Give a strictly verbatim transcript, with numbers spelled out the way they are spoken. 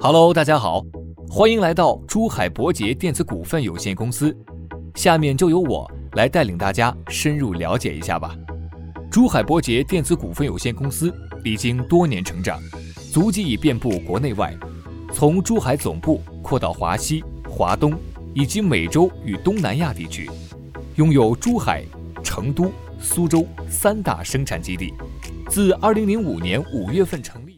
Hello， 大家好，欢迎来到珠海博捷电子股份有限公司。下面就由我来带领大家深入了解一下吧。珠海博捷电子股份有限公司历经多年成长，足迹已遍布国内外，从珠海总部扩到华西、华东以及美洲与东南亚地区，拥有珠海、成都、苏州三大生产基地。自二零零五年五月份成立。